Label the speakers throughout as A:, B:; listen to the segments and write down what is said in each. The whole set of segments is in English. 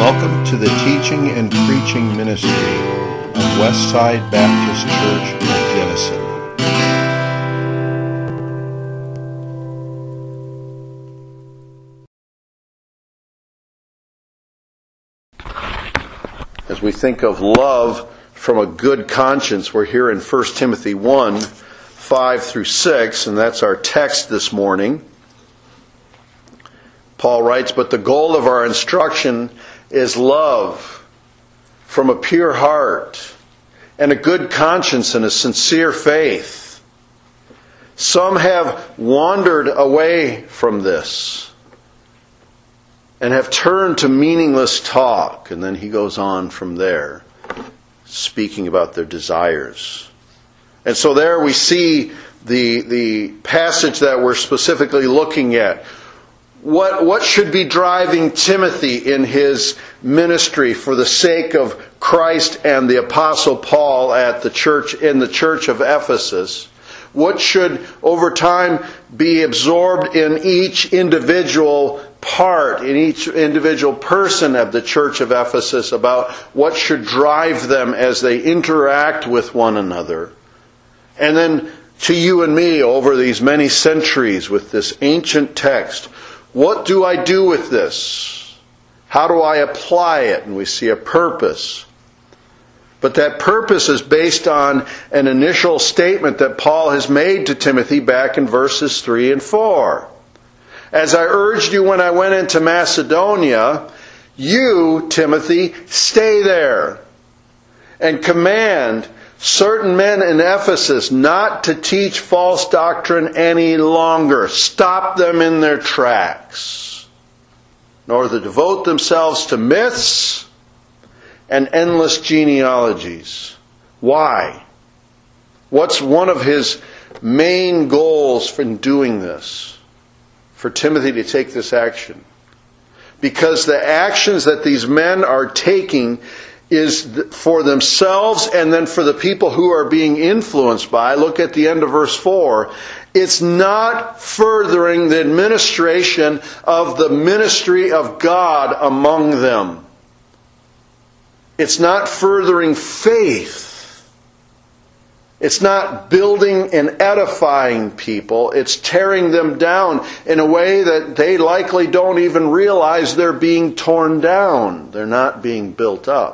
A: Welcome to the teaching and preaching ministry of Westside Baptist Church of Jenison. As we think of love from a good conscience, we're here in 1 Timothy 1, 5 through 6, and that's our text this morning. Paul writes, "But the goal of our instruction is love from a pure heart and a good conscience and a sincere faith. Some have wandered away from this and have turned to meaningless talk." And then he goes on from there, speaking about their desires. And so there we see the passage that we're specifically looking at. What should be driving Timothy in his ministry for the sake of Christ and the Apostle Paul at the church, in the church of Ephesus? What should over time be absorbed in each individual part, in each individual person of the church of Ephesus, about what should drive them as they interact with one another? And then to you and me over these many centuries with this ancient text, what do I do with this? How do I apply it? And we see a purpose. But that purpose is based on an initial statement that Paul has made to Timothy back in verses 3 and 4. "As I urged you when I went into Macedonia, you, Timothy, stay there and command certain men in Ephesus not to teach false doctrine any longer." Stop them in their tracks. "Nor to devote themselves to myths and endless genealogies." Why? What's one of his main goals in doing this? For Timothy to take this action. Because the actions that these men are taking is for themselves and then for the people who are being influenced by. Look at the end of verse 4. It's not furthering the administration of the ministry of God among them. It's not furthering faith. It's not building and edifying people. It's tearing them down in a way that they likely don't even realize they're being torn down. They're not being built up.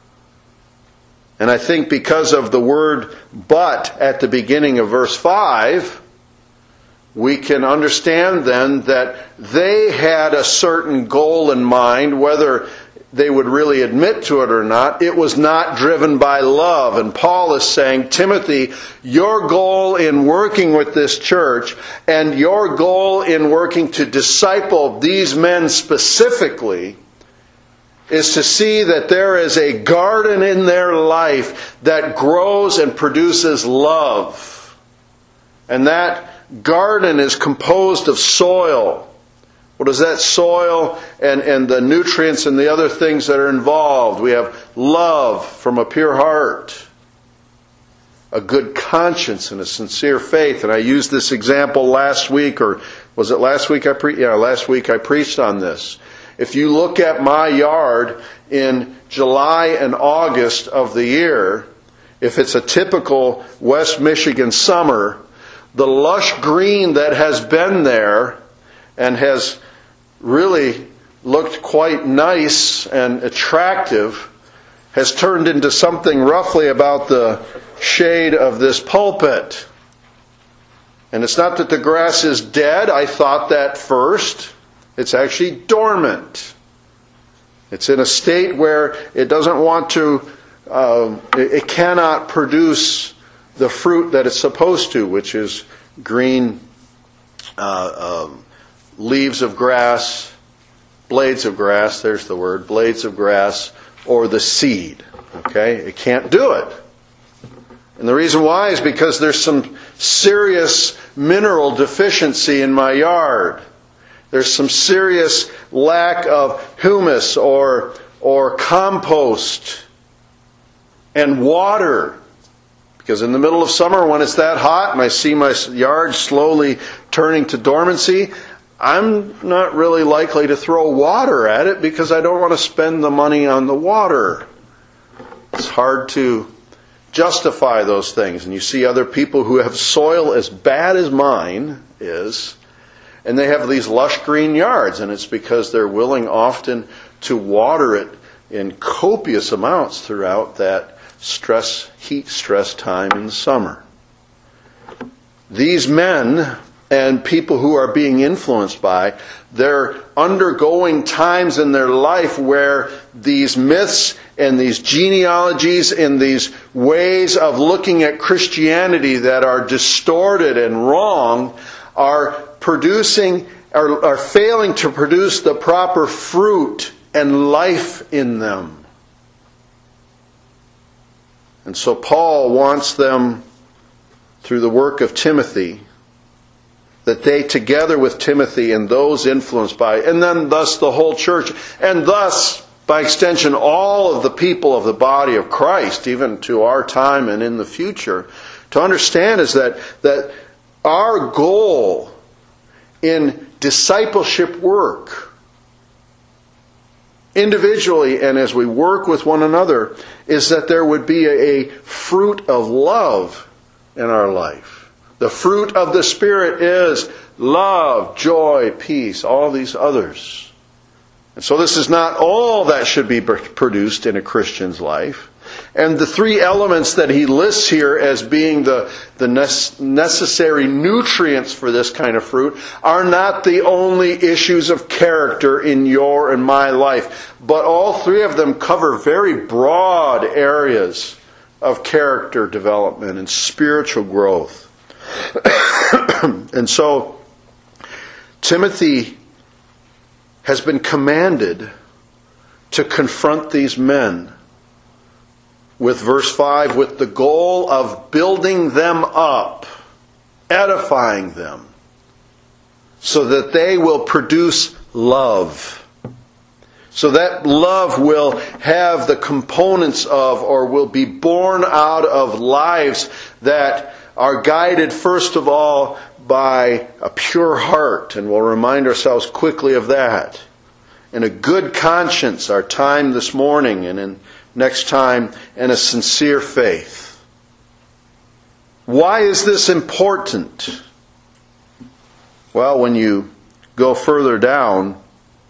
A: And I think because of the word "but" at the beginning of verse 5, we can understand then that they had a certain goal in mind, whether they would really admit to it or not. It was not driven by love. And Paul is saying, Timothy, your goal in working with this church and your goal in working to disciple these men specifically is to see that there is a garden in their life that grows and produces love. And that garden is composed of soil. What is that soil and the nutrients and the other things that are involved? We have love from a pure heart, a good conscience, and a sincere faith. And I used this example last week, or was it last week I preached? Yeah, last week I preached on this. If you look at my yard in July and August of the year, if it's a typical West Michigan summer, the lush green that has been there and has really looked quite nice and attractive has turned into something roughly about the shade of this pulpit. And it's not that the grass is dead. I thought that first. It's actually dormant. It's in a state where it doesn't want to, it cannot produce the fruit that it's supposed to, which is green leaves of grass, blades of grass, there's the word, blades of grass, or the seed. Okay? It can't do it. And the reason why is because there's some serious mineral deficiency in my yard. There's some serious lack of humus or compost and water. Because in the middle of summer when it's that hot and I see my yard slowly turning to dormancy, I'm not really likely to throw water at it because I don't want to spend the money on the water. It's hard to justify those things. And you see other people who have soil as bad as mine is, and they have these lush green yards, and it's because they're willing often to water it in copious amounts throughout that heat stress time in the summer. These men and people who are being influenced by, they're undergoing times in their life where these myths and these genealogies and these ways of looking at Christianity that are distorted and wrong are failing to produce the proper fruit and life in them. And so Paul wants them, through the work of Timothy, that they, together with Timothy and those influenced by, and then thus the whole church, and thus, by extension, all of the people of the body of Christ, even to our time and in the future, to understand is that our goal in discipleship work, individually and as we work with one another, is that there would be a fruit of love in our life. The fruit of the Spirit is love, joy, peace, all these others. And so this is not all that should be produced in a Christian's life. And the three elements that he lists here as being the necessary nutrients for this kind of fruit are not the only issues of character in your and my life, but all three of them cover very broad areas of character development and spiritual growth. And so Timothy has been commanded to confront these men with verse 5, with the goal of building them up, edifying them, so that they will produce love. So that love will have the components of, or will be born out of, lives that are guided first of all by a pure heart, and we'll remind ourselves quickly of that, and a good conscience, our time this morning and in next time, and a sincere faith. Why is this important? Well, when you go further down,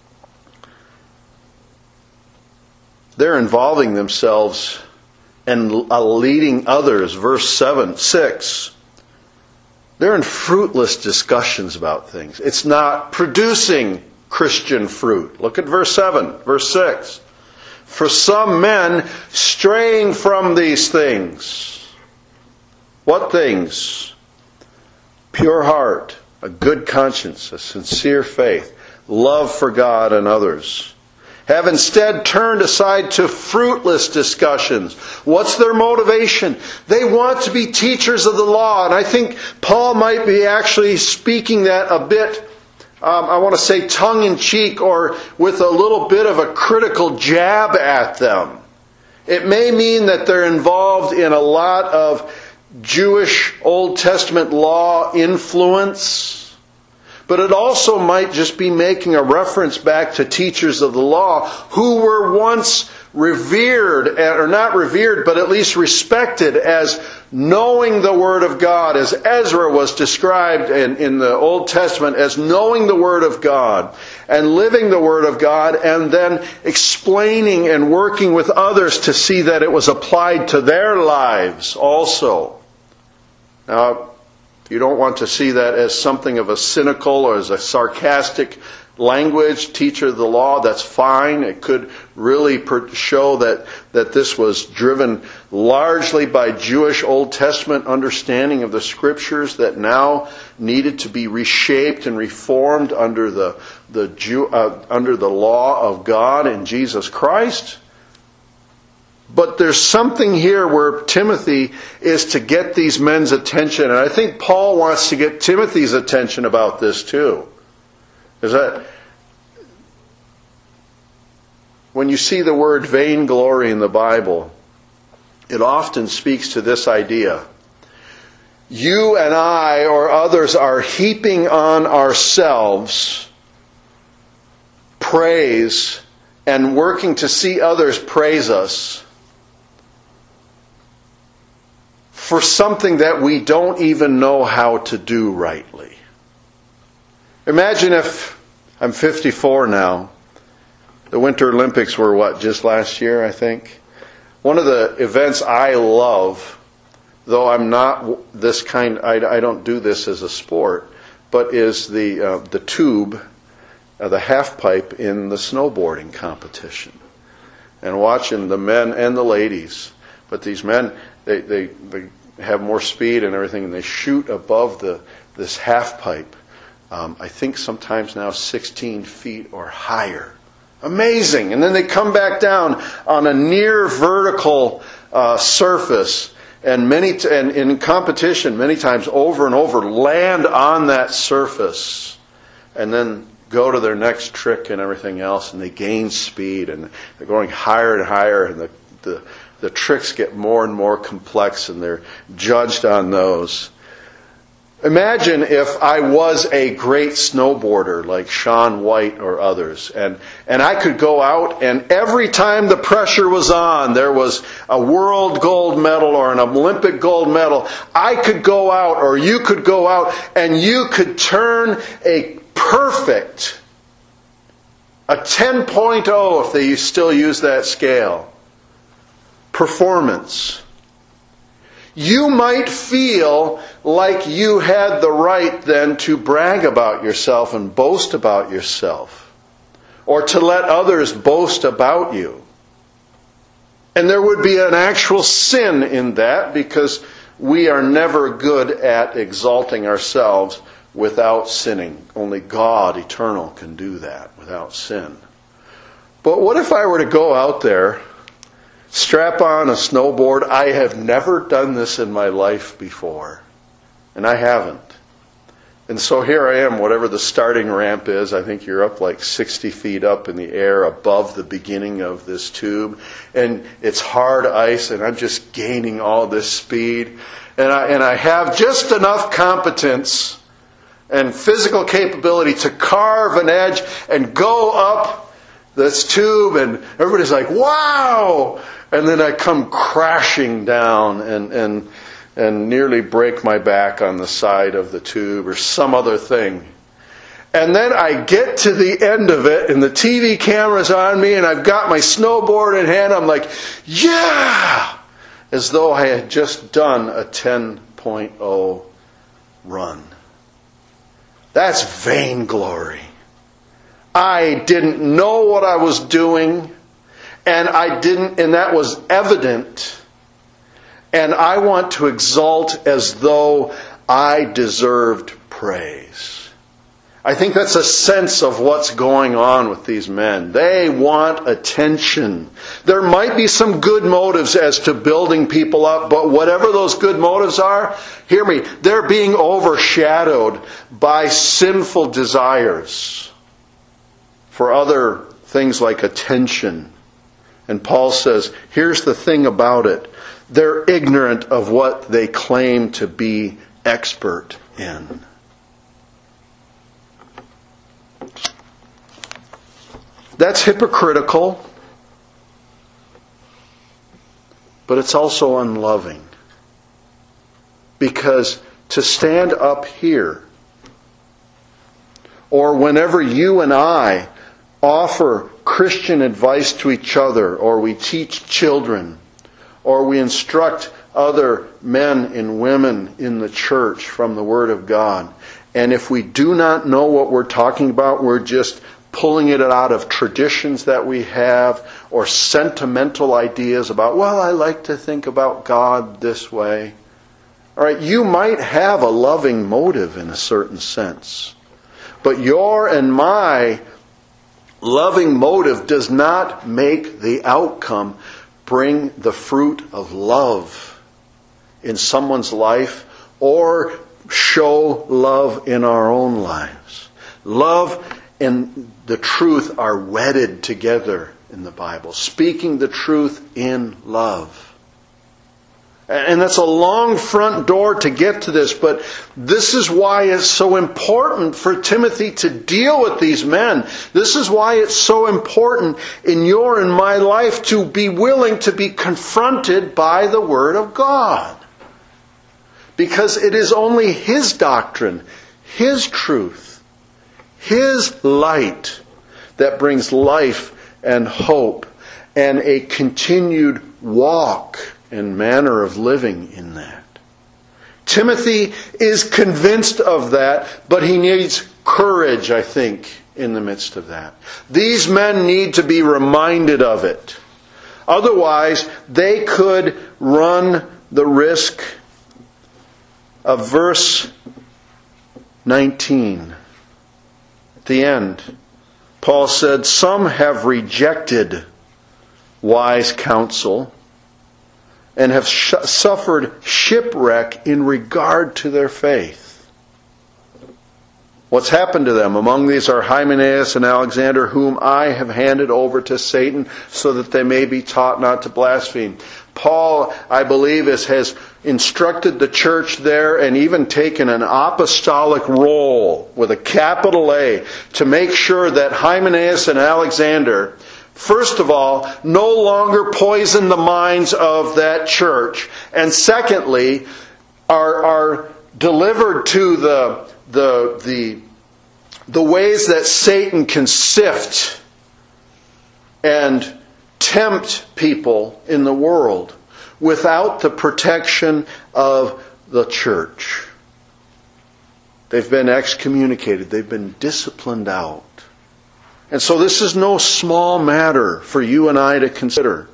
A: they're involving themselves and leading others. Verse 6. They're in fruitless discussions about things. It's not producing Christian fruit. Look at verse 7, verse 6. For some men straying from these things. What things? Pure heart, a good conscience, a sincere faith, love for God and others, have instead turned aside to fruitless discussions. What's their motivation? They want to be teachers of the law. And I think Paul might be actually speaking that a bit, I want to say tongue-in-cheek, or with a little bit of a critical jab at them. It may mean that they're involved in a lot of Jewish Old Testament law influence. But it also might just be making a reference back to teachers of the law who were once revered, or not revered, but at least respected as knowing the Word of God, as Ezra was described in the Old Testament as knowing the Word of God and living the Word of God, and then explaining and working with others to see that it was applied to their lives also. Now, you don't want to see that as something of a cynical or as a sarcastic language, teacher of the law. That's fine. It could really show that this was driven largely by Jewish Old Testament understanding of the Scriptures that now needed to be reshaped and reformed under the law of God in Jesus Christ. But there's something here where Timothy is to get these men's attention. And I think Paul wants to get Timothy's attention about this too. Is that when you see the word vainglory in the Bible, it often speaks to this idea. you and I or others are heaping on ourselves praise and working to see others praise us for something that we don't even know how to do rightly. Imagine if I'm 54 now. The Winter Olympics were just last year, I think. One of the events I love, though I'm not this kind, I don't do this as a sport, but is the tube, the half pipe in the snowboarding competition. And watching the men and the ladies. But these men, they have more speed and everything, and they shoot above this half pipe. I think sometimes now 16 feet or higher. Amazing. And then they come back down on a near vertical surface, and in competition many times over and over land on that surface, and then go to their next trick and everything else, and they gain speed, and they're going higher and higher, and the tricks get more and more complex, and they're judged on those. Imagine if I was a great snowboarder like Shaun White or others, and I could go out, and every time the pressure was on, there was a world gold medal or an Olympic gold medal, I could go out, or you could go out, and you could turn a 10.0, if they still use that scale, performance. You might feel like you had the right then to brag about yourself and boast about yourself, or to let others boast about you. And there would be an actual sin in that, because we are never good at exalting ourselves without sinning. Only God, eternal, can do that without sin. But what if I were to go out there, strap on a snowboard? I have never done this in my life before. And I haven't. And so here I am, whatever the starting ramp is. I think you're up like 60 feet up in the air above the beginning of this tube. And it's hard ice, and I'm just gaining all this speed. And I have just enough competence and physical capability to carve an edge and go up this tube, and everybody's like, wow! And then I come crashing down and nearly break my back on the side of the tube or some other thing. And then I get to the end of it, and the TV camera's on me, and I've got my snowboard in hand. I'm like, yeah! As though I had just done a 10.0 run. That's vainglory. I didn't know what I was doing, and that was evident. And I want to exalt as though I deserved praise. I think that's a sense of what's going on with these men. They want attention. There might be some good motives as to building people up, but whatever those good motives are, hear me, they're being overshadowed by sinful desires for other things like attention. And Paul says, here's the thing about it. They're ignorant of what they claim to be expert in. That's hypocritical, but it's also unloving. Because to stand up here, or whenever you and I offer Christian advice to each other, or we teach children, or we instruct other men and women in the church from the Word of God, and if we do not know what we're talking about, we're just pulling it out of traditions that we have, or sentimental ideas about, well, I like to think about God this way. All right, you might have a loving motive in a certain sense, but your and my loving motive does not make the outcome bring the fruit of love in someone's life, or show love in our own lives. Love and the truth are wedded together in the Bible. Speaking the truth in love. And that's a long front door to get to this, but this is why it's so important for Timothy to deal with these men. This is why it's so important in your and my life to be willing to be confronted by the Word of God. Because it is only His doctrine, His truth, His light that brings life and hope and a continued walk and manner of living in that. Timothy is convinced of that, but he needs courage, I think, in the midst of that. These men need to be reminded of it. Otherwise, they could run the risk of verse 19. At the end, Paul said, "Some have rejected wise counsel and have suffered shipwreck in regard to their faith." What's happened to them? Among these are Hymenaeus and Alexander, whom I have handed over to Satan, so that they may be taught not to blaspheme. Paul, I believe, has instructed the church there and even taken an apostolic role with a capital A to make sure that Hymenaeus and Alexander, first of all, no longer poison the minds of that church, and secondly, are delivered to the ways that Satan can sift and tempt people in the world without the protection of the church. They've been excommunicated. They've been disciplined out. And so this is no small matter for you and I to consider.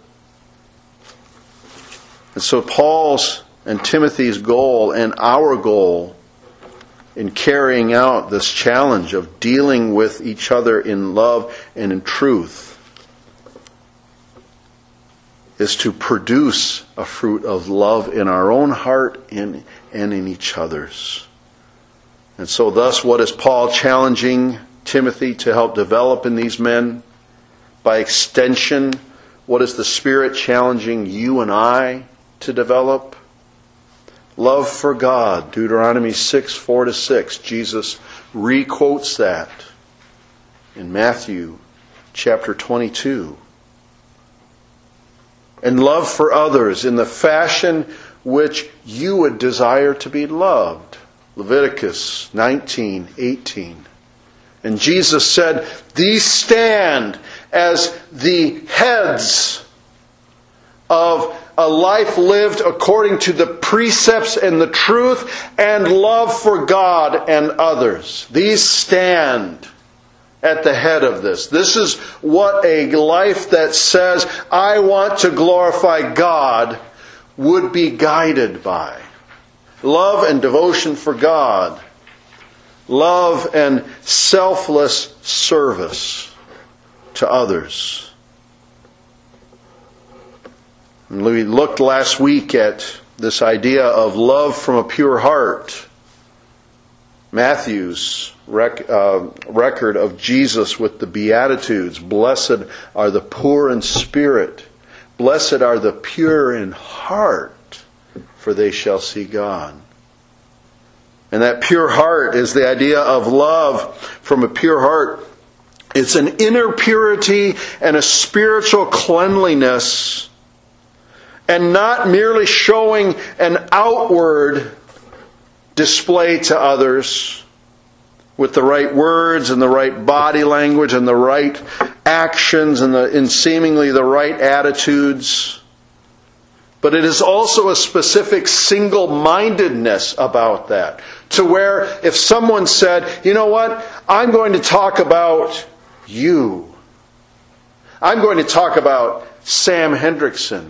A: And so Paul's and Timothy's goal and our goal in carrying out this challenge of dealing with each other in love and in truth is to produce a fruit of love in our own heart and in each other's. And so thus, what is Paul challenging Timothy to help develop in these men? By extension, what is the Spirit challenging you and I to develop? Love for God. Deuteronomy 6:4-6. Jesus re-quotes that in Matthew chapter 22. And love for others in the fashion which you would desire to be loved. Leviticus 19:18. And Jesus said, "These stand as the heads of a life lived according to the precepts and the truth and love for God and others." These stand at the head of this. This is what a life that says, "I want to glorify God," would be guided by. Love and devotion for God. Love and selfless service to others. And we looked last week at this idea of love from a pure heart. Matthew's record of Jesus with the Beatitudes. Blessed are the poor in spirit. Blessed are the pure in heart, for they shall see God. And that pure heart is the idea of love from a pure heart. It's an inner purity and a spiritual cleanliness, and not merely showing an outward display to others with the right words and the right body language and the right actions and seemingly the right attitudes. But it is also a specific single-mindedness about that. To where if someone said, "You know what? I'm going to talk about you. I'm going to talk about Sam Hendrickson."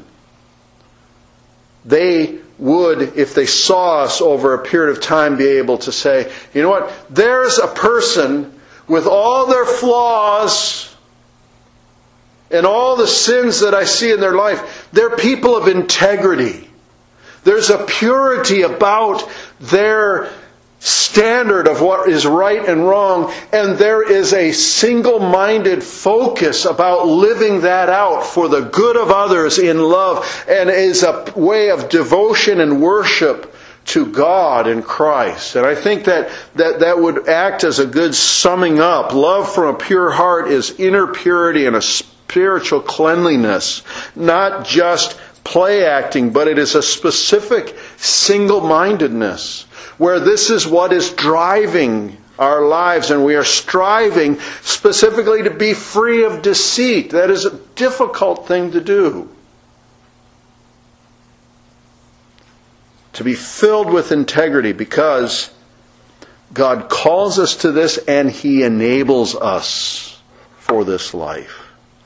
A: They would, if they saw us over a period of time, be able to say, "You know what? There's a person with all their flaws and all the sins that I see in their life. They're people of integrity. There's a purity about their standard of what is right and wrong, and there is a single-minded focus about living that out for the good of others in love, and is a way of devotion and worship to God in Christ. And I think that would act as a good summing up. Love from a pure heart is inner purity and a spiritual cleanliness, not just play acting, but it is a specific single-mindedness where this is what is driving our lives, and we are striving specifically to be free of deceit. That is a difficult thing to do. To be filled with integrity, because God calls us to this and He enables us for this life.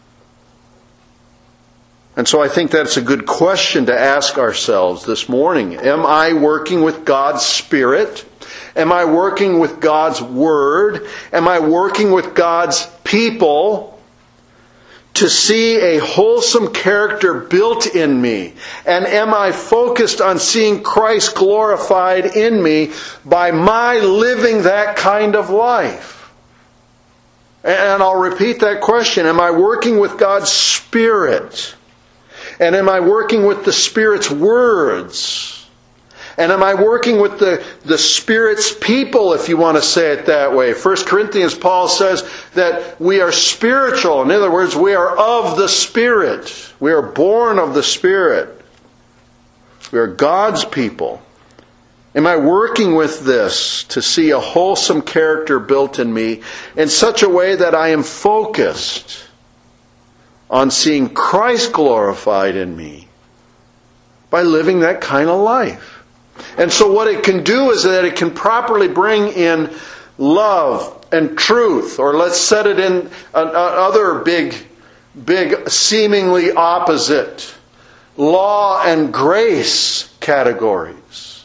A: And so I think that's a good question to ask ourselves this morning. Am I working with God's Spirit? Am I working with God's Word? Am I working with God's people to see a wholesome character built in me? And am I focused on seeing Christ glorified in me by my living that kind of life? And I'll repeat that question. Am I working with God's Spirit? And am I working with the Spirit's words? And am I working with the Spirit's people, if you want to say it that way? 1 Corinthians, Paul says that we are spiritual. In other words, we are of the Spirit. We are born of the Spirit. We are God's people. Am I working with this to see a wholesome character built in me in such a way that I am focused on seeing Christ glorified in me by living that kind of life? And so what it can do is that it can properly bring in love and truth, or let's set it in other big seemingly opposite law and grace categories.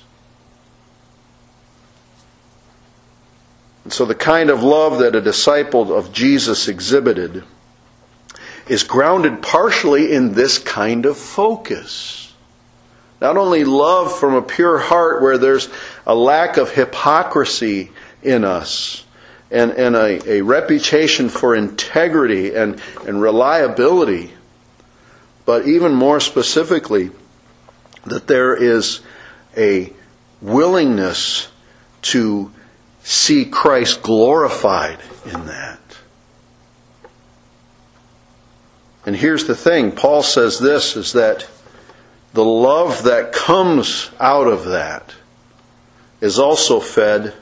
A: And so the kind of love that a disciple of Jesus exhibited is grounded partially in this kind of focus. Not only love from a pure heart where there's a lack of hypocrisy in us and a reputation for integrity and reliability, but even more specifically, that there is a willingness to see Christ glorified in that. And here's the thing, Paul says this, is that the love that comes out of that is also fed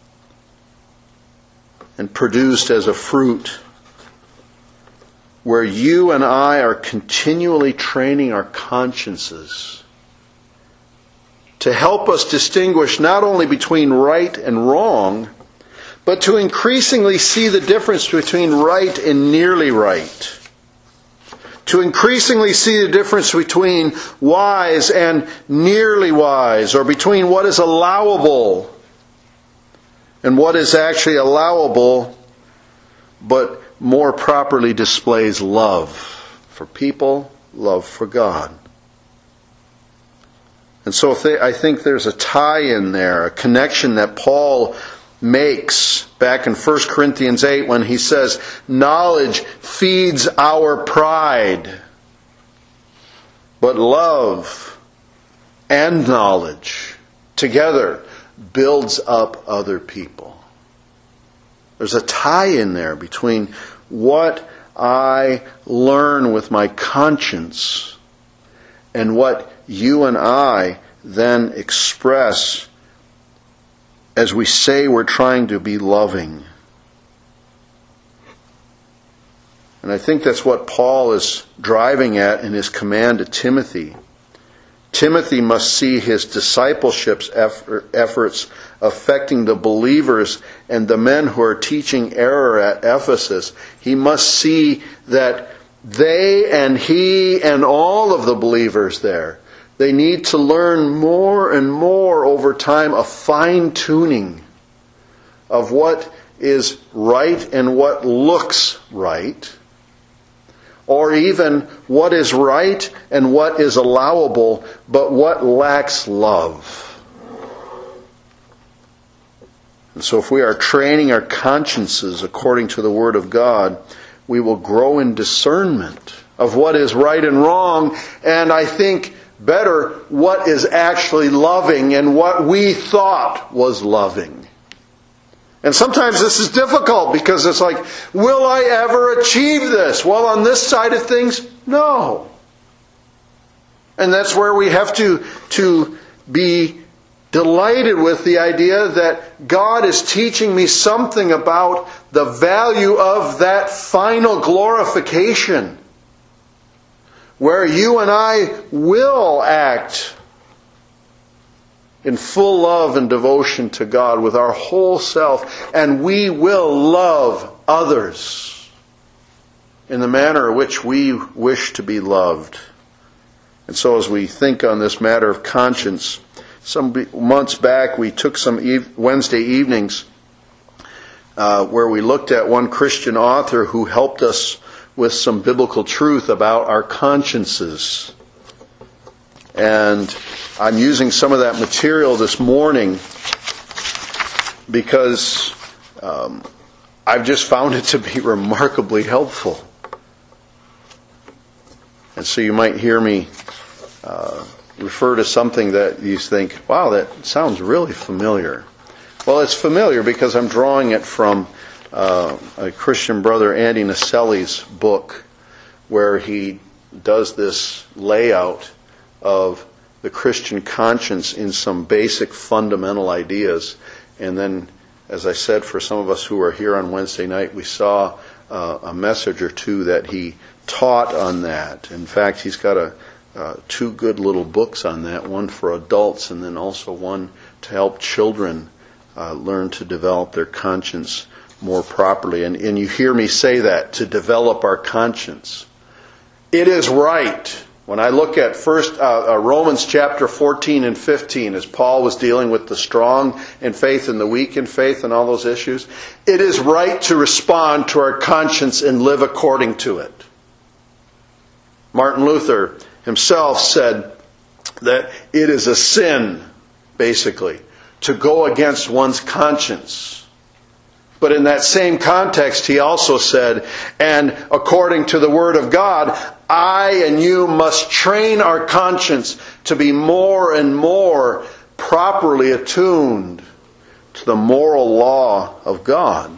A: and produced as a fruit where you and I are continually training our consciences to help us distinguish not only between right and wrong, but to increasingly see the difference between right and nearly right. To increasingly see the difference between wise and nearly wise, or between what is allowable and what is actually allowable, but more properly displays love for people, love for God. And so I think there's a tie-in there, a connection that Paul makes back in 1 Corinthians 8 when he says, knowledge feeds our pride, but love and knowledge together builds up other people. There's a tie-in there between what I learn with my conscience and what you and I then express as we say we're trying to be loving. And I think that's what Paul is driving at in his command to Timothy. Timothy must see his discipleship's efforts affecting the believers and the men who are teaching error at Ephesus. He must see that they and he and all of the believers there, they need to learn more and more over time a fine-tuning of what is right and what looks right, or even what is right and what is allowable, but what lacks love. And so if we are training our consciences according to the Word of God, we will grow in discernment of what is right and wrong, and I think better, what is actually loving and what we thought was loving. And sometimes this is difficult because it's like, will I ever achieve this? Well, on this side of things, no. And that's where we have to be delighted with the idea that God is teaching me something about the value of that final glorification, where you and I will act in full love and devotion to God with our whole self, and we will love others in the manner in which we wish to be loved. And so as we think on this matter of conscience, some months back we took some Wednesday evenings where we looked at one Christian author who helped us with some biblical truth about our consciences. And I'm using some of that material this morning because I've just found it to be remarkably helpful. And so you might hear me refer to something that you think, wow, that sounds really familiar. Well, it's familiar because I'm drawing it from a Christian brother, Andy Naselli's book, where he does this layout of the Christian conscience in some basic fundamental ideas. And then, as I said, for some of us who are here on Wednesday night, we saw a message or two that he taught on that. In fact, he's got two good little books on that, one for adults and then also one to help children learn to develop their conscience more properly. And you hear me say that, to develop our conscience. It is right. When I look at Romans chapter 14 and 15, as Paul was dealing with the strong in faith and the weak in faith and all those issues, it is right to respond to our conscience and live according to it. Martin Luther himself said that it is a sin, basically, to go against one's conscience. But in that same context, he also said, and according to the Word of God, I and you must train our conscience to be more and more properly attuned to the moral law of God.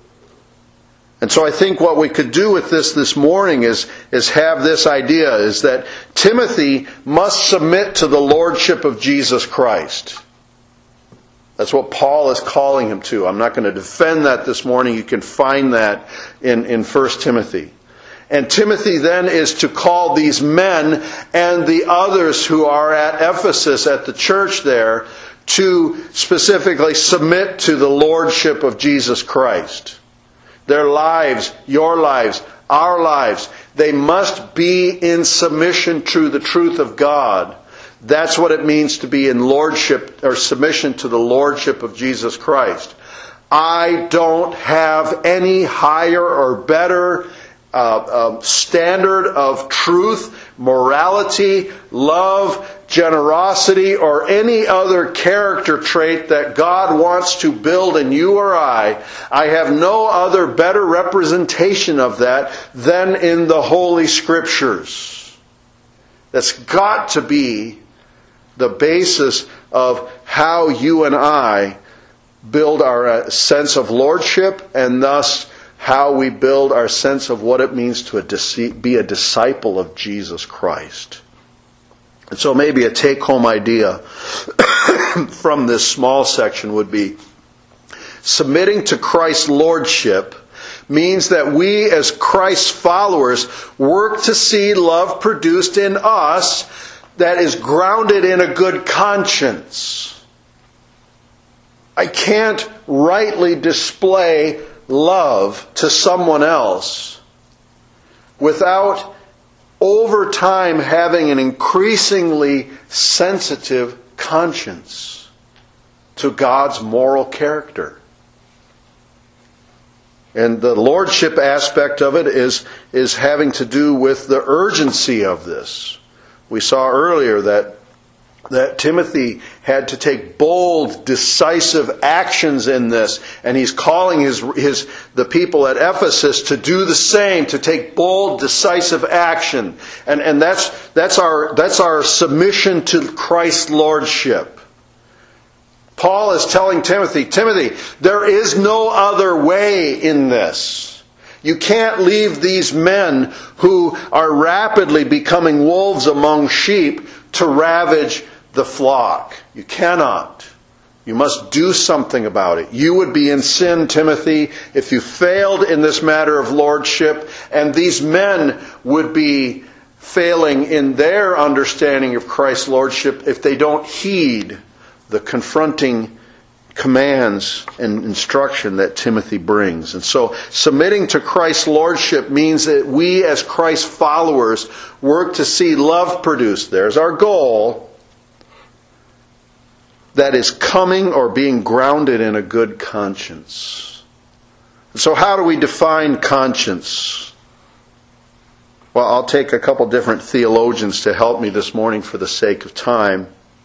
A: And so I think what we could do with this morning is have this idea, is that Timothy must submit to the lordship of Jesus Christ. That's what Paul is calling him to. I'm not going to defend that this morning. You can find that in 1 Timothy. And Timothy then is to call these men and the others who are at Ephesus, at the church there, to specifically submit to the lordship of Jesus Christ. Their lives, your lives, our lives, they must be in submission to the truth of God. That's what it means to be in lordship or submission to the lordship of Jesus Christ. I don't have any higher or better standard of truth, morality, love, generosity, or any other character trait that God wants to build in you or I. I have no other better representation of that than in the Holy Scriptures. That's got to be the basis of how you and I build our sense of lordship, and thus how we build our sense of what it means to be a disciple of Jesus Christ. And so maybe a take-home idea from this small section would be, submitting to Christ's lordship means that we as Christ's followers work to see love produced in us that is grounded in a good conscience. I can't rightly display love to someone else without over time having an increasingly sensitive conscience to God's moral character. And the lordship aspect of it is having to do with the urgency of this. We saw earlier that that Timothy had to take bold, decisive actions in this, and he's calling the people at Ephesus to do the same, to take bold, decisive action, and that's our submission to Christ's lordship. Paul is telling Timothy, there is no other way in this. You can't leave these men who are rapidly becoming wolves among sheep to ravage the flock. You cannot. You must do something about it. You would be in sin, Timothy, if you failed in this matter of lordship, and these men would be failing in their understanding of Christ's lordship if they don't heed the confronting commands and instruction that Timothy brings. And so submitting to Christ's lordship means that we as Christ's followers work to see love produced. There's our goal. That is coming or being grounded in a good conscience. So how do we define conscience? Well, I'll take a couple different theologians to help me this morning for the sake of time.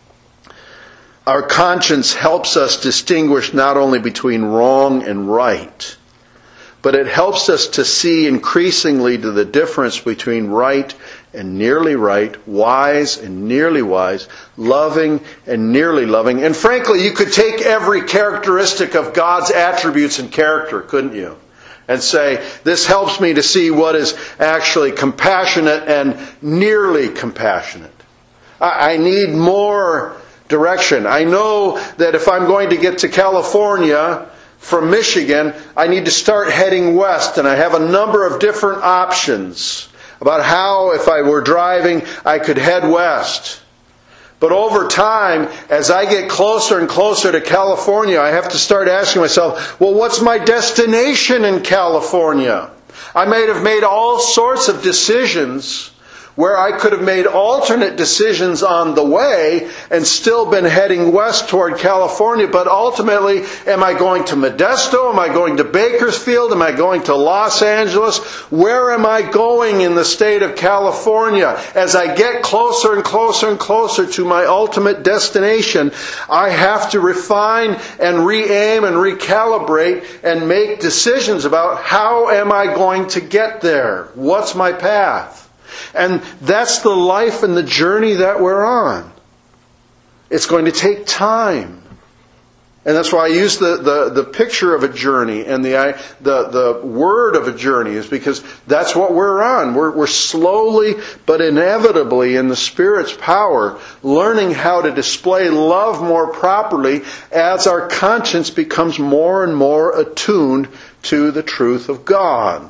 A: Our conscience helps us distinguish not only between wrong and right, but it helps us to see increasingly to the difference between right and nearly right, wise and nearly wise, loving and nearly loving. And frankly, you could take every characteristic of God's attributes and character, couldn't you? And say, this helps me to see what is actually compassionate and nearly compassionate. I need more direction. I know that if I'm going to get to California from Michigan, I need to start heading west, and I have a number of different options about how, if I were driving, I could head west. But over time, as I get closer and closer to California, I have to start asking myself, well, what's my destination in California? I may have made all sorts of decisions where I could have made alternate decisions on the way and still been heading west toward California. But ultimately, am I going to Modesto? Am I going to Bakersfield? Am I going to Los Angeles? Where am I going in the state of California? As I get closer and closer and closer to my ultimate destination, I have to refine and re-aim and recalibrate and make decisions about how am I going to get there? What's my path? And that's the life and the journey that we're on. It's going to take time. And that's why I use the picture of a journey and the word of a journey, is because that's what we're on. We're slowly but inevitably, in the Spirit's power, learning how to display love more properly as our conscience becomes more and more attuned to the truth of God.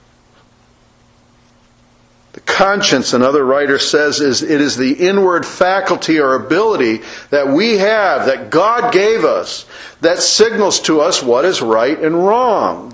A: The conscience, another writer says, it is the inward faculty or ability that we have, that God gave us, that signals to us what is right and wrong.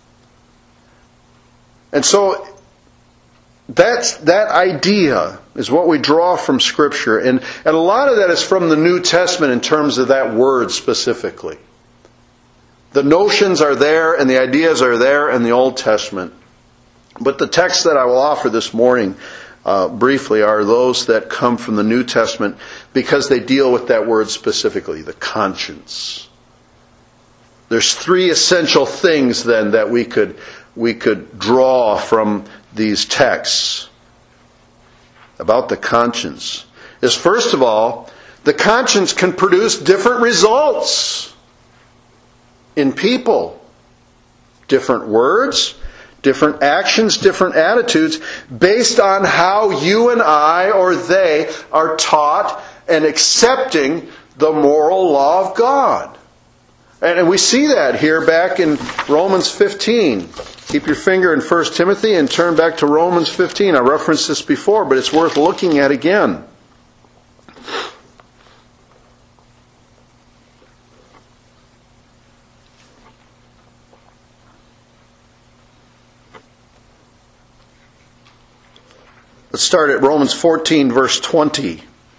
A: And so that idea is what we draw from Scripture. And a lot of that is from the New Testament in terms of that word specifically. The notions are there and the ideas are there in the Old Testament. But the texts that I will offer this morning briefly are those that come from the New Testament because they deal with that word specifically, the conscience. There's three essential things then that we could draw from these texts about the conscience. Is first of all, the conscience can produce different results in people. Different words, different actions, different attitudes, based on how you and I or they are taught and accepting the moral law of God. And we see that here back in Romans 15. Keep your finger in 1 Timothy and turn back to Romans 15. I referenced this before, but it's worth looking at again. Let's start at Romans 14, verse 20.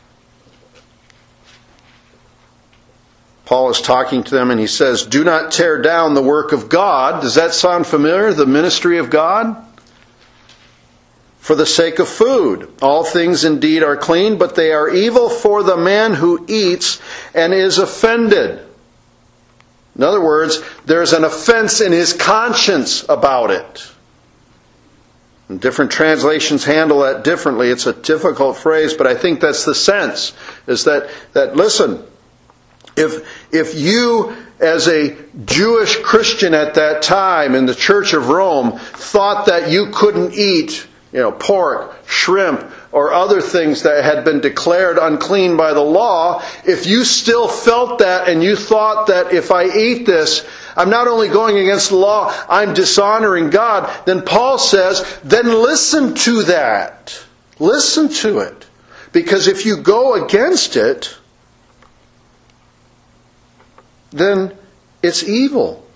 A: Paul is talking to them and he says, "Do not tear down the work of God." Does that sound familiar? The ministry of God? for the sake of food. All things indeed are clean, but they are evil for the man who eats and is offended. In other words, there's an offense in his conscience about it. And different translations handle that differently. It's a difficult phrase, but I think that's the sense. Is that listen, if you as a Jewish Christian at that time in the Church of Rome thought that you couldn't eat, pork, shrimp, or other things that had been declared unclean by the law, if you still felt that and you thought that if I eat this, I'm not only going against the law, I'm dishonoring God, then Paul says, then listen to that. Listen to it. Because if you go against it, then it's evil.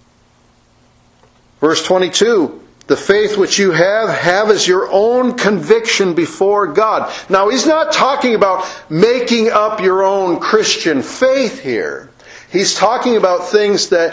A: Verse 22, the faith which you have as your own conviction before God. Now, he's not talking about making up your own Christian faith here. He's talking about things that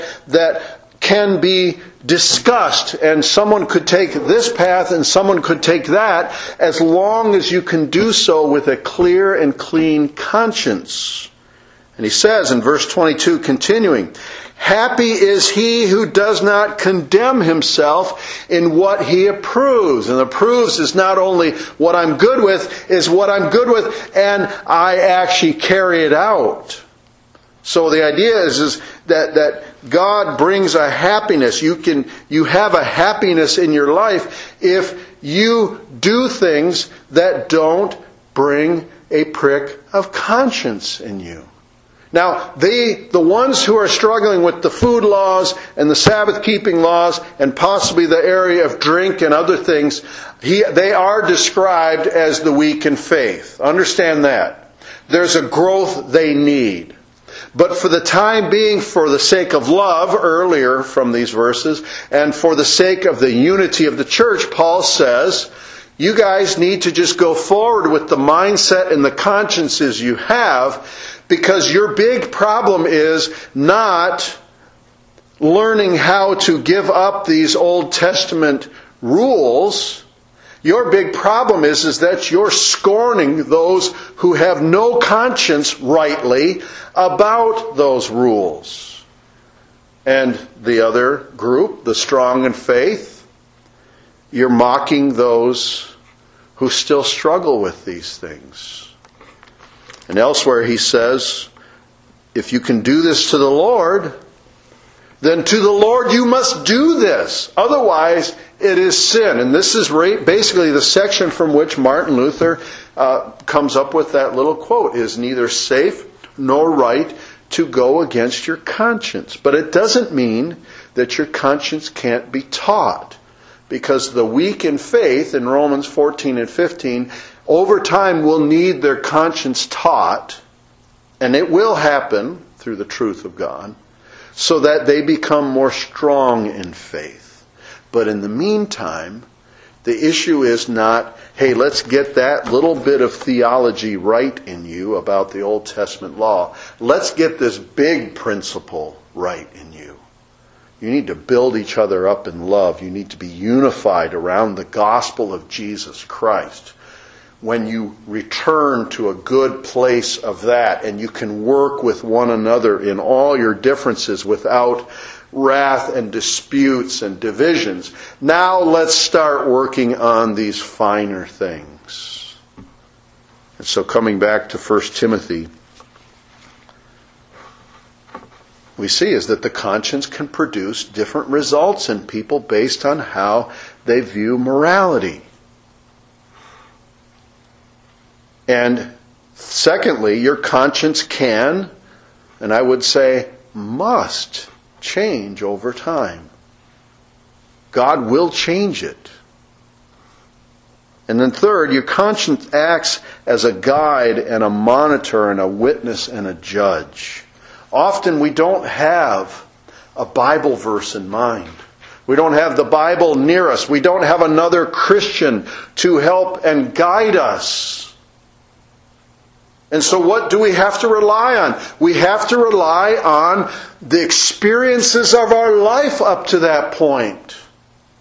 A: can be discussed, and someone could take this path and someone could take that, as long as you can do so with a clear and clean conscience. And he says in verse 22, continuing, happy is he who does not condemn himself in what he approves. And approves is not only what I'm good with, is what I'm good with and I actually carry it out. So the idea is that God brings a happiness. You have a happiness in your life if you do things that don't bring a prick of conscience in you. Now, the ones who are struggling with the food laws and the Sabbath-keeping laws and possibly the area of drink and other things, they are described as the weak in faith. Understand that. There's a growth they need. But for the time being, for the sake of love, earlier from these verses, and for the sake of the unity of the church, Paul says, you guys need to just go forward with the mindset and the consciences you have, because your big problem is not learning how to give up these Old Testament rules. Your big problem is that you're scorning those who have no conscience rightly about those rules. And the other group, the strong in faith, you're mocking those who still struggle with these things. And elsewhere he says, if you can do this to the Lord, then to the Lord you must do this. Otherwise, it is sin. And this is basically the section from which Martin Luther comes up with that little quote, is neither safe nor right to go against your conscience. But it doesn't mean that your conscience can't be taught. Because the weak in faith, in Romans 14 and 15, over time will need their conscience taught, and it will happen through the truth of God, so that they become more strong in faith. But in the meantime, the issue is not, hey, let's get that little bit of theology right in you about the Old Testament law. Let's get this big principle right in you. You need to build each other up in love. You need to be unified around the gospel of Jesus Christ. When you return to a good place of that, and you can work with one another in all your differences without wrath and disputes and divisions, now let's start working on these finer things. And so coming back to 1 Timothy, we see is that the conscience can produce different results in people based on how they view morality. And secondly, your conscience can, and I would say must, change over time. God will change it. And then third, your conscience acts as a guide and a monitor and a witness and a judge. Often we don't have a Bible verse in mind. We don't have the Bible near us. We don't have another Christian to help and guide us. And so what do we have to rely on? We have to rely on the experiences of our life up to that point.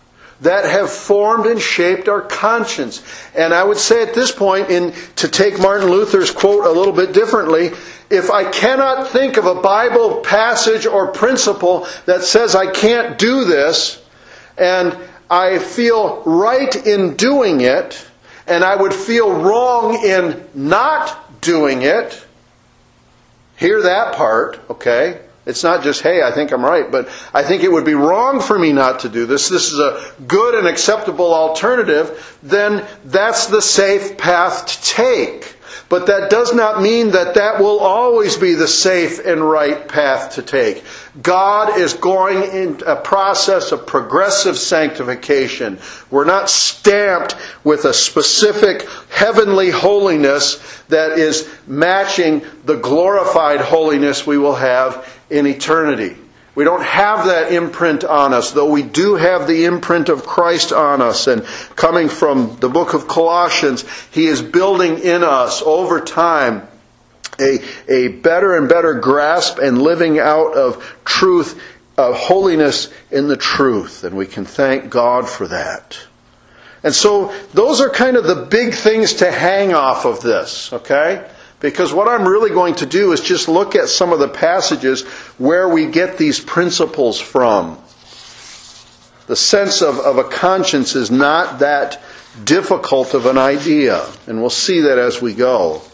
A: that have formed and shaped our conscience. And I would say at this point, to take Martin Luther's quote a little bit differently, if I cannot think of a Bible passage or principle that says I can't do this, and I feel right in doing it, and I would feel wrong in not doing it, hear that part, okay? It's not just, hey, I think I'm right, but I think it would be wrong for me not to do this. This is a good and acceptable alternative. Then that's the safe path to take. But that does not mean that that will always be the safe and right path to take. God is going in a process of progressive sanctification. We're not stamped with a specific heavenly holiness that is matching the glorified holiness we will have in eternity. We don't have that imprint on us, though we do have the imprint of Christ on us. And coming from the book of Colossians, He is building in us over time a better and better grasp and living out of truth, of holiness in the truth. And we can thank God for that. And so those are kind of the big things to hang off of this, okay? Because what I'm really going to do is just look at some of the passages where we get these principles from. The sense of a conscience is not that difficult of an idea. And we'll see that as we go.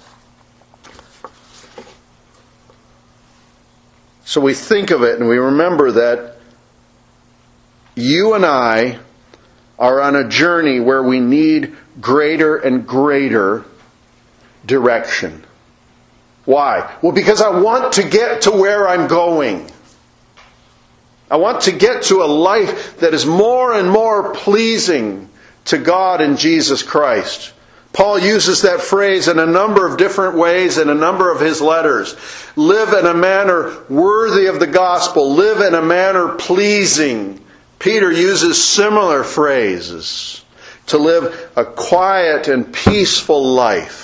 A: So we think of it and we remember that you and I are on a journey where we need greater and greater direction. Why? Well, because I want to get to where I'm going. I want to get to a life that is more and more pleasing to God and Jesus Christ. Paul uses that phrase in a number of different ways in a number of his letters. Live in a manner worthy of the gospel. Live in a manner pleasing. Peter uses similar phrases. To live a quiet and peaceful life.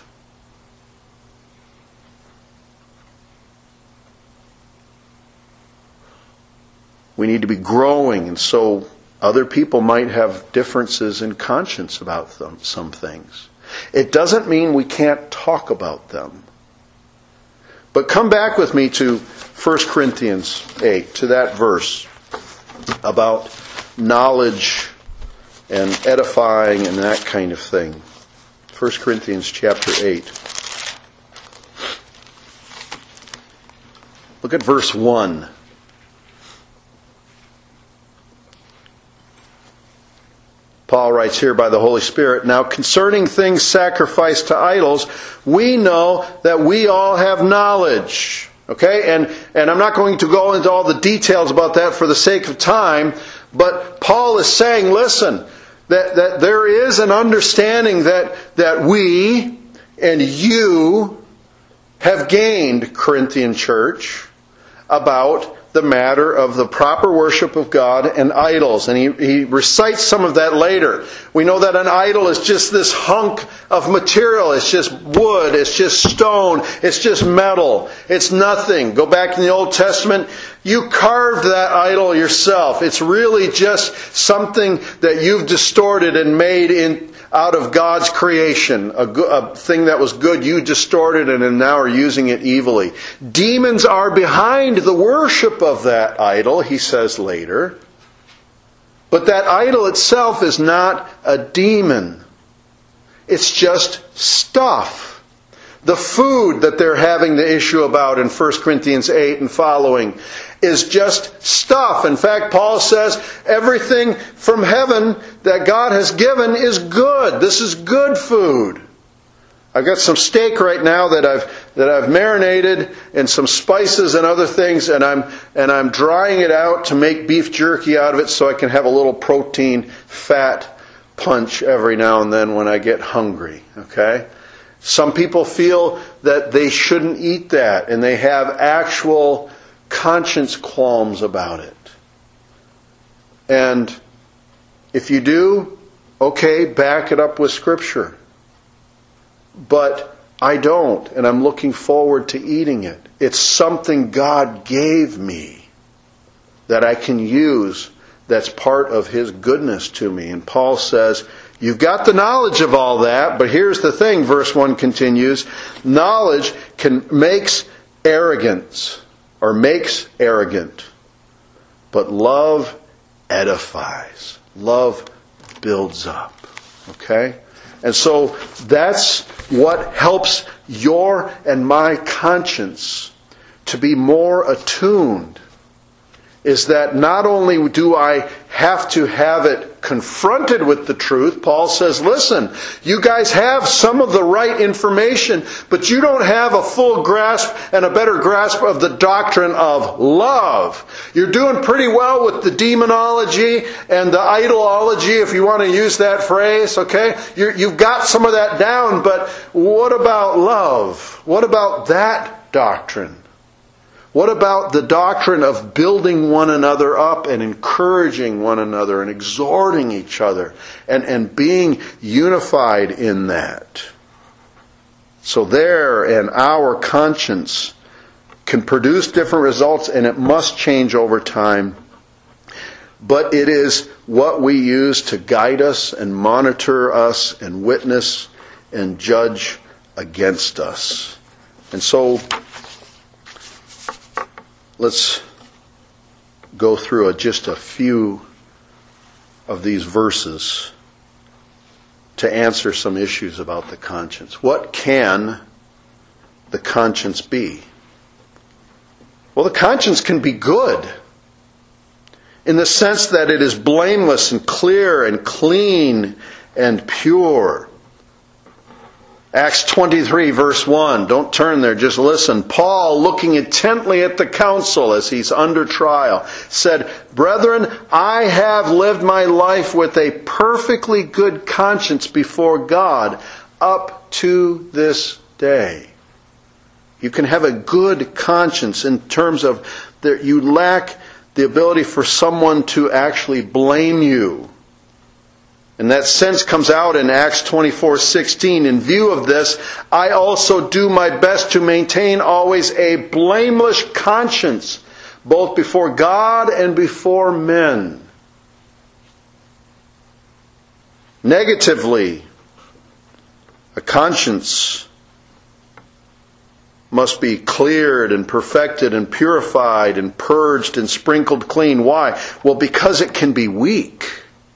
A: We need to be growing, and so other people might have differences in conscience about some things. It doesn't mean we can't talk about them. But come back with me to 1 Corinthians 8, to that verse about knowledge and edifying and that kind of thing. 1 Corinthians chapter 8. Look at verse 1. Paul writes here by the Holy Spirit, now concerning things sacrificed to idols, we know that we all have knowledge. Okay? And I'm not going to go into all the details about that for the sake of time, but Paul is saying, listen, that there is an understanding that we and you have gained, Corinthian church, about the matter of the proper worship of God and idols. And he recites some of that later. We know that an idol is just this hunk of material. It's just wood. It's just stone. It's just metal. It's nothing. Go back in the Old Testament. You carved that idol yourself. It's really just something that you've distorted and made out of God's creation. A thing that was good, you distorted it and now are using it evilly. Demons are behind the worship of that idol, he says later. But that idol itself is not a demon. It's just stuff. The food that they're having the issue about in 1 Corinthians 8 and following is just stuff. In fact, Paul says everything from heaven that God has given is good. This is good food. I've got some steak right now that I've marinated in some spices and other things, and I'm drying it out to make beef jerky out of it so I can have a little protein fat punch every now and then when I get hungry. Okay? Some people feel that they shouldn't eat that, and they have actual conscience qualms about it. And if you do, okay, back it up with Scripture. But I don't, and I'm looking forward to eating it. It's something God gave me that I can use that's part of His goodness to me. And Paul says, you've got the knowledge of all that, but here's the thing, verse 1 continues, knowledge makes arrogant, but love edifies. Love builds up. Okay? And so that's what helps your and my conscience to be more attuned, is that not only do I have to have it confronted with the truth, Paul says, listen, you guys have some of the right information, but you don't have a full grasp and a better grasp of the doctrine of love. You're doing pretty well with the demonology and the idolology, if you want to use that phrase, okay? You've got some of that down, but what about love? What about that doctrine? What about the doctrine of building one another up and encouraging one another and exhorting each other and being unified in that? So there and our conscience can produce different results, and it must change over time. But it is what we use to guide us and monitor us and witness and judge against us. And so let's go through just a few of these verses to answer some issues about the conscience. What can the conscience be? Well, the conscience can be good in the sense that it is blameless and clear and clean and pure. Acts 23 verse 1. Don't turn there, just listen. Paul, looking intently at the council as he's under trial, said, "Brethren, I have lived my life with a perfectly good conscience before God up to this day." You can have a good conscience in terms of that you lack the ability for someone to actually blame you. And that sense comes out in Acts 24:16. In view of this, I also do my best to maintain always a blameless conscience, both before God and before men. Negatively, a conscience must be cleared and perfected and purified and purged and sprinkled clean. Why? Well, because it can be weak.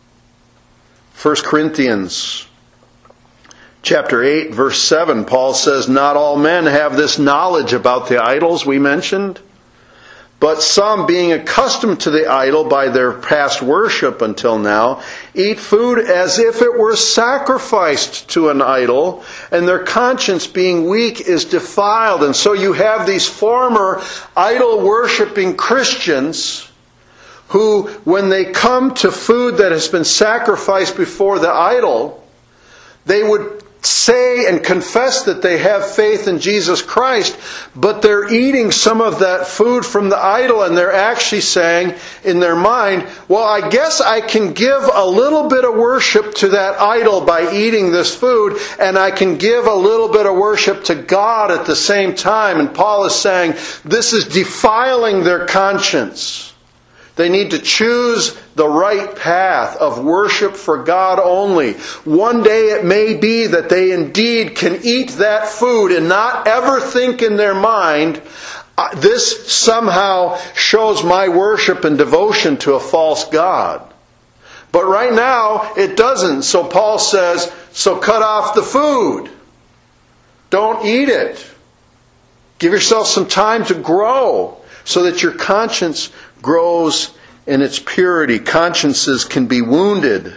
A: 1 Corinthians chapter 8, verse 7, Paul says, "Not all men have this knowledge about the idols we mentioned, but some, being accustomed to the idol by their past worship until now, eat food as if it were sacrificed to an idol, and their conscience, being weak, is defiled." And so you have these former idol-worshipping Christians who, when they come to food that has been sacrificed before the idol, they would say and confess that they have faith in Jesus Christ, but they're eating some of that food from the idol, and they're actually saying in their mind, well, I guess I can give a little bit of worship to that idol by eating this food, and I can give a little bit of worship to God at the same time. And Paul is saying this is defiling their conscience. They need to choose the right path of worship for God only. One day it may be that they indeed can eat that food and not ever think in their mind, this somehow shows my worship and devotion to a false God. But right now it doesn't. So Paul says, so cut off the food. Don't eat it. Give yourself some time to grow so that your conscience grows in its purity. Consciences can be wounded.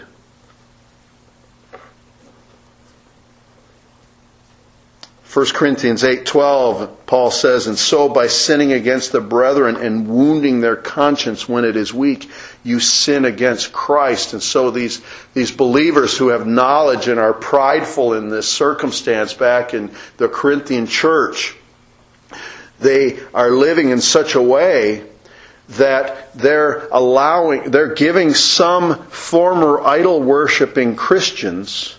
A: 1 Corinthians 8:12, Paul says, "And so by sinning against the brethren and wounding their conscience when it is weak, you sin against Christ." And so these believers who have knowledge and are prideful in this circumstance back in the Corinthian church, they are living in such a way that they're giving some former idol-worshipping Christians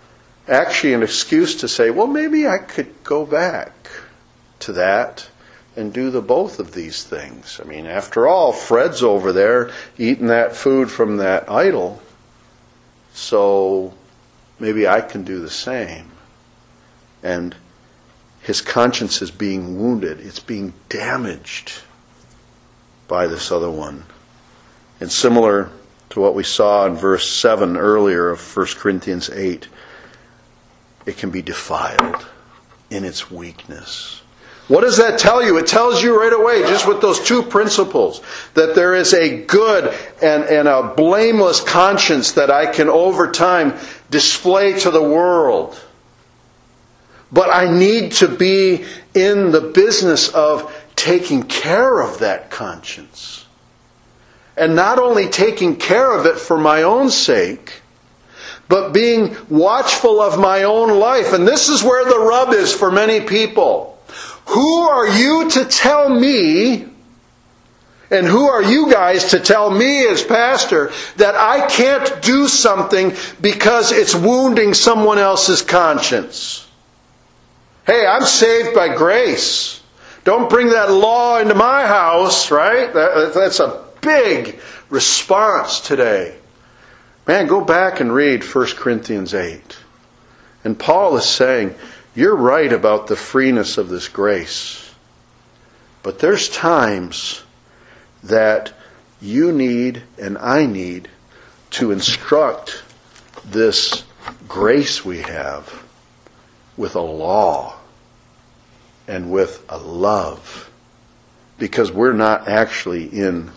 A: actually an excuse to say, well, maybe I could go back to that. and do the both of these things. I mean, after all, Fred's over there eating that food from that idol, so maybe I can do the same. And his conscience is being wounded. It's being damaged by this other one. And similar to what we saw in verse 7 earlier of 1 Corinthians 8, it can be defiled in its weakness. What does that tell you? It tells you right away, just with those two principles, that there is a good and a blameless conscience that I can over time display to the world. But I need to be in the business of taking care of that conscience. And not only taking care of it for my own sake, but being watchful of my own life. And this is where the rub is for many people. Who are you to tell me, and who are you guys to tell me as pastor, that I can't do something because it's wounding someone else's conscience? Hey, I'm saved by grace. Don't bring that law into my house, right? That's a big response today. Man, go back and read 1 Corinthians 8. And Paul is saying, you're right about the freeness of this grace. But there's times that you need and I need to instruct this grace we have with a law and with a love. Because we're not actually in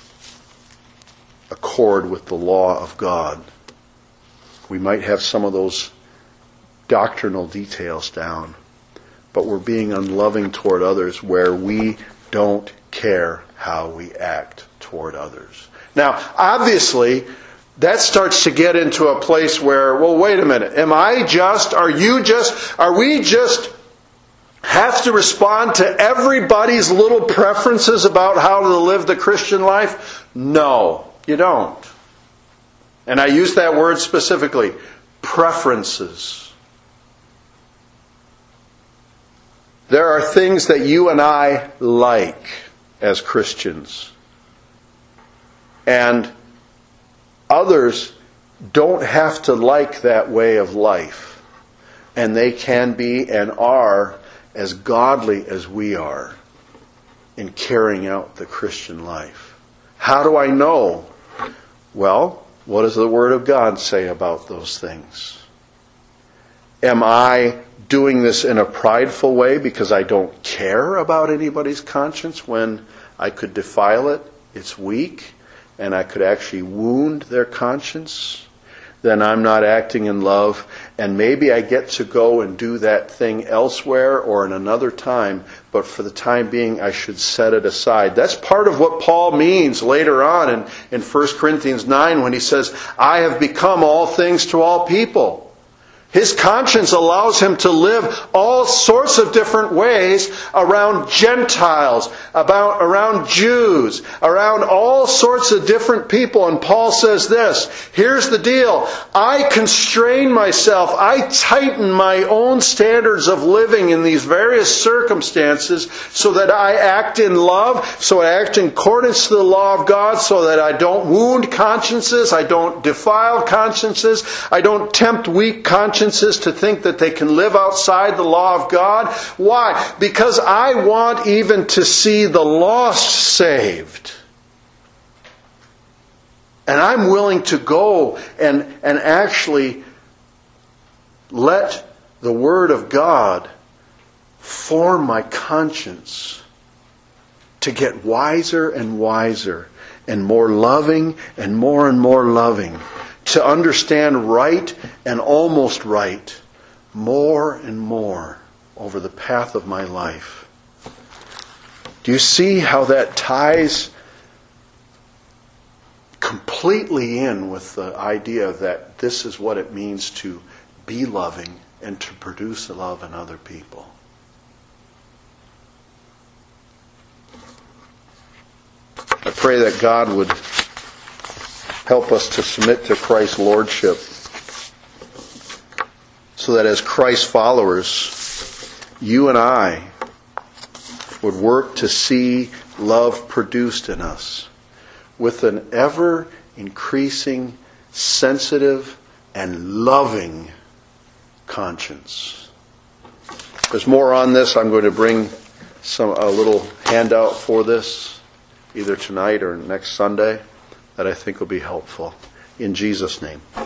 A: accord with the law of God. We might have some of those doctrinal details down, but we're being unloving toward others where we don't care how we act toward others. Now, obviously, that starts to get into a place where, well, wait a minute, are we just have to respond to everybody's little preferences about how to live the Christian life? No, you don't. And I use that word specifically, preferences. There are things that you and I like as Christians. And others don't have to like that way of life. And they can be and are as godly as we are in carrying out the Christian life. How do I know? Well, what does the Word of God say about those things? Am I doing this in a prideful way because I don't care about anybody's conscience when I could defile it? It's weak, and I could actually wound their conscience. Then I'm not acting in love, and maybe I get to go and do that thing elsewhere or in another time, but for the time being I should set it aside. That's part of what Paul means later on in 1 Corinthians 9 when he says, I have become all things to all people. His conscience allows him to live all sorts of different ways around Gentiles, around Jews, around all sorts of different people. And Paul says this, here's the deal. I constrain myself. I tighten my own standards of living in these various circumstances so that I act in love, so I act in accordance to the law of God, so that I don't wound consciences, I don't defile consciences, I don't tempt weak consciences to think that they can live outside the law of God. Why? Because I want even to see the lost saved. And I'm willing to go and actually let the Word of God form my conscience to get wiser and wiser and more loving and more loving. To understand right and almost right more and more over the path of my life. Do you see how that ties completely in with the idea that this is what it means to be loving and to produce love in other people? I pray that God would help us to submit to Christ's lordship so that as Christ's followers, you and I would work to see love produced in us with an ever increasing, sensitive, and loving conscience. There's more on this. I'm going to bring a little handout for this, either tonight or next Sunday, that I think will be helpful. In Jesus' name.